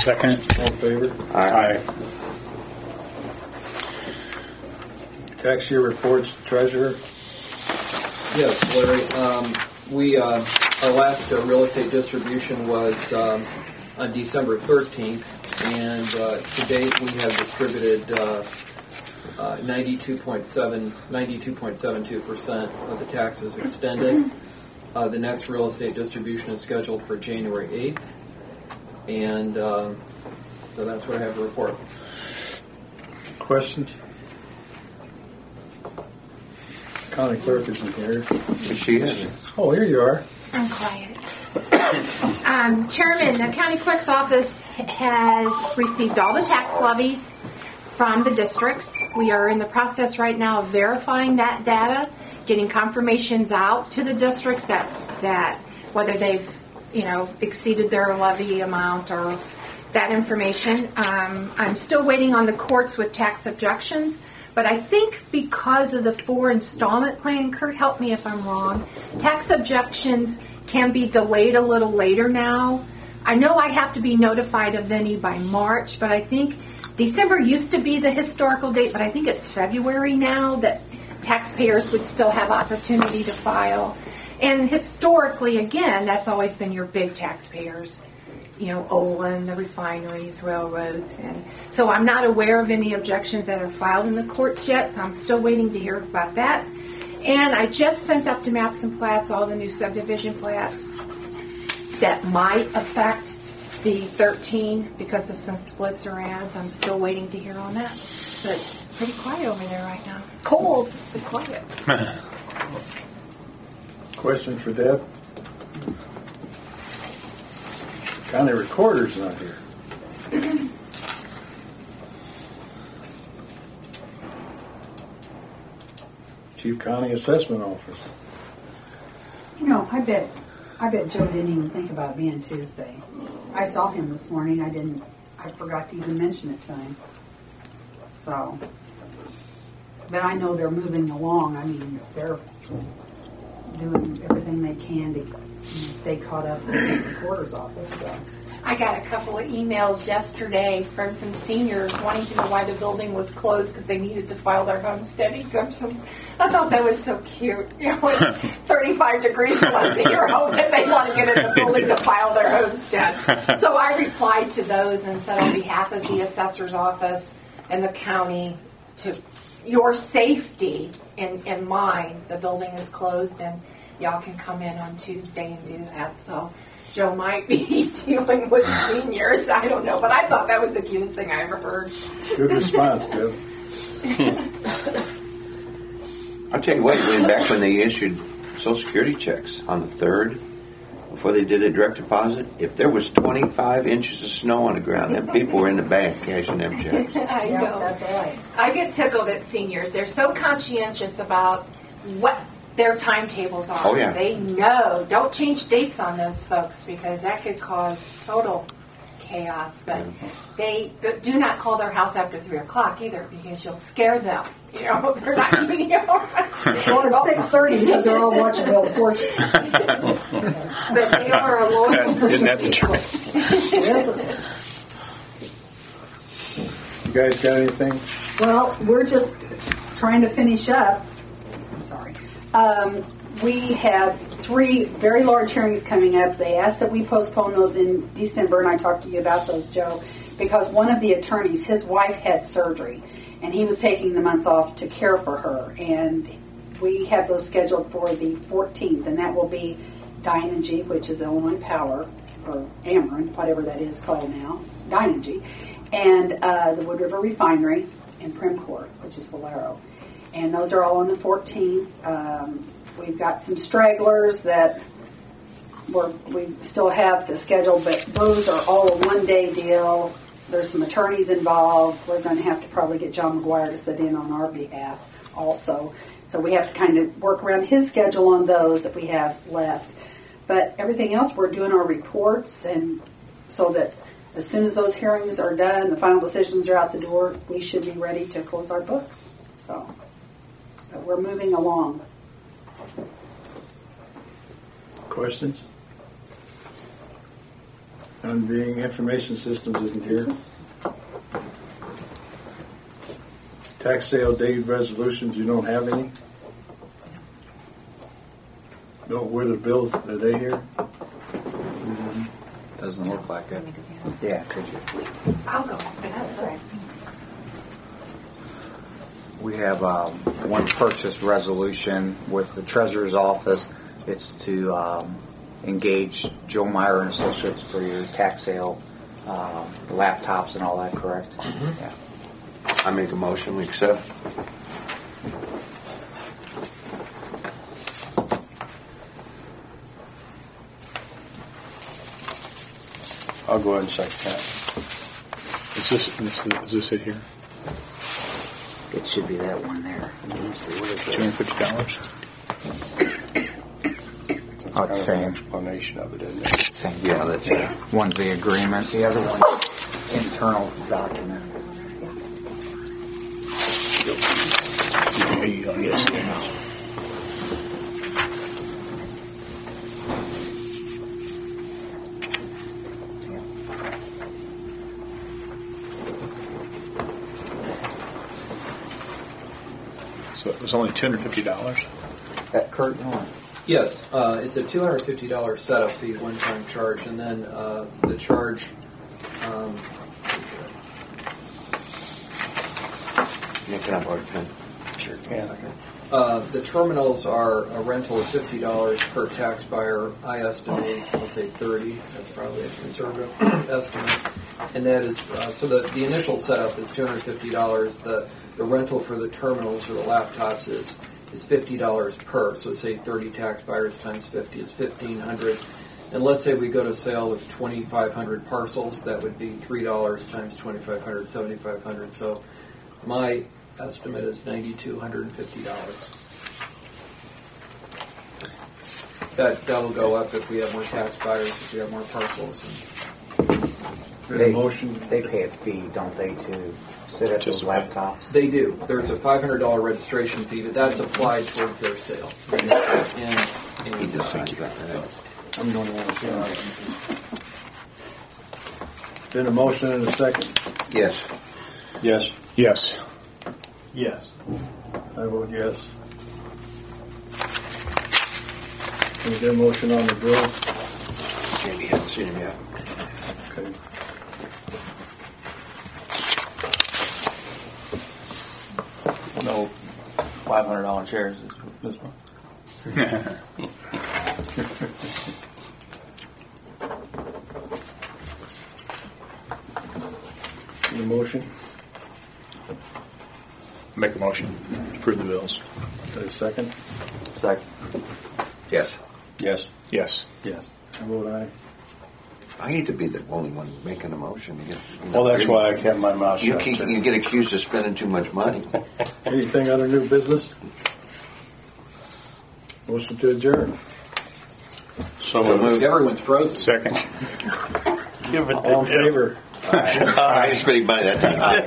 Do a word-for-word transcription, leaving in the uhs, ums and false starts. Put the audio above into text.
Second. All in favor? Aye. Tax year reports, treasurer. Yes, Larry. Um, we uh, our last uh, real estate distribution was um, on December thirteenth, and uh, to date we have distributed uh, uh, ninety-two point seven two percent of the taxes extended. Uh, the next real estate distribution is scheduled for January eighth, and uh, so that's what I have to report. Questions? County clerk isn't here. She is. Oh, here you are. I'm quiet. um, Chairman, the county clerk's office has received all the tax levies from the districts. We are in the process right now of verifying that data, getting confirmations out to the districts that that whether they've you know exceeded their levy amount or that information. Um, I'm still waiting on the courts with tax objections. But I think because of the four installment plan, Kurt, help me if I'm wrong, tax objections can be delayed a little later now. I know I have to be notified of any by March, but I think December used to be the historical date, but I think it's February now that taxpayers would still have opportunity to file. And historically, again, that's always been your big taxpayers. You know, Olin, the refineries, railroads. And so I'm not aware of any objections that are filed in the courts yet, so I'm still waiting to hear about that. And I just sent up to Maps and Plats all the new subdivision plats that might affect the thirteen because of some splits or ads. I'm still waiting to hear on that. But it's pretty quiet over there right now. Cold, but quiet. Question for Deb. County recorder's not here. Chief County Assessment Office. You know, I bet, I bet Joe didn't even think about being Tuesday. I saw him this morning. I didn't. I forgot to even mention it to him. So, but I know they're moving along. I mean, they're doing everything they can to you know, stay caught up with the recorder's office. So. I got a couple of emails yesterday from some seniors wanting to know why the building was closed because they needed to file their homestead exemptions. I thought that was so cute. You know, it's thirty-five degrees below zero home and they want to get in the building to file their homestead. So I replied to those and said on behalf of the assessor's office and the county, to your safety in, in mind, the building is closed and y'all can come in on Tuesday and do that. So Joe might be dealing with seniors. I don't know, but I thought that was the cutest thing I ever heard. Good response, Deb. I'll tell you what, when back when they issued Social Security checks on the third, before they did a direct deposit, if there was twenty-five inches of snow on the ground, then people were in the bank cashing them checks. I Yeah, know. that's right. I get tickled at seniors. They're so conscientious about what their timetables are. Oh, yeah. They know. Don't change dates on those folks because that could cause total chaos. But they but do not call their house after three o'clock either because you'll scare them. You know, they're not. You know. Well, it's six thirty because they're all watching Wheel of Fortune. But they are a loyal group Isn't that of the people. You guys got anything? Well, we're just trying to finish up. I'm sorry. Um, we have three very large hearings coming up. They asked that we postpone those in December, and I talked to you about those, Joe, because one of the attorneys, his wife had surgery, and he was taking the month off to care for her. And we have those scheduled for the fourteenth, and that will be Dynegy, which is Illinois Power, or Ameren, whatever that is called now, Dynegy, and uh, the Wood River Refinery, and Primcorp, which is Valero. And those are all on the fourteenth. Um, we've got some stragglers that we're, we still have to schedule, but those are all a one-day deal. There's some attorneys involved. We're going to have to probably get John McGuire to sit in on our behalf also. So we have to kind of work around his schedule on those that we have left. But everything else, we're doing our reports, and so that as soon as those hearings are done, the final decisions are out the door, we should be ready to close our books. So... but we're moving along. Questions? None being information systems isn't here. Tax sale deed resolutions, you don't have any? No, where the bills, are they here? Doesn't look like it. Yeah, could you? I'll go. That's right. We have um, one purchase resolution with the treasurer's office. It's to um, engage Joe Meyer and Associates for your tax sale, um, the laptops and all that, correct? Mm-hmm. Yeah. I make a motion, we accept. I'll go ahead and second that. Is this, is this, is this it here? It should be that one there. Let me see, what is two hundred this? fifty dollars? Oh, it's Kind of an same. explanation of it, isn't it? Same. Yeah, that's it. One's the agreement, the other one's internal document. Yeah, you don't get it. So it was only two hundred fifty dollars? That Kurt, you want? Yes, uh, it's a two hundred fifty dollars setup fee, one-time charge, and then uh, the charge. Um, Make it up, Art. Sure can. Uh, the terminals are a rental of fifty dollars per tax buyer. I estimate, let's say thirty. That's probably a conservative estimate. And that is, uh, so the, the initial setup is two hundred fifty dollars. The, the rental for the terminals or the laptops is, is fifty dollars per. So say thirty tax buyers times fifty is fifteen hundred dollars. And let's say we go to sale with twenty-five hundred parcels. That would be three dollars times twenty-five hundred, seventy-five hundred. So my estimate is nine thousand two hundred fifty dollars. That that will go up if we have more tax buyers, if we have more parcels. There's a They, motion. they pay a fee, don't they, to sit at those Just- laptops? They do. There's a five hundred dollars registration fee, but that's applied towards their sale. And, and, He just uh, signs that, right? I'm the only one that's in it. Been a motion and a second. Yes. Yes. Yes. Yes. I vote yes. Can we get a motion on the bills? Maybe you haven't seen him yet. Okay. No five hundred dollar chairs this, this one. The motion, Make a motion to approve the bills. a second. Second. Yes. Yes. Yes. Yes. I vote aye. I hate to be the only one making a motion. You get, you Well, know, that's you- why I kept my mouth You, shut. keep, too. you get accused of spending too much money. Anything under new business? Motion to adjourn. So So moved. moved. everyone's frozen. Second. Give it All in favor? I didn't spend any money that time.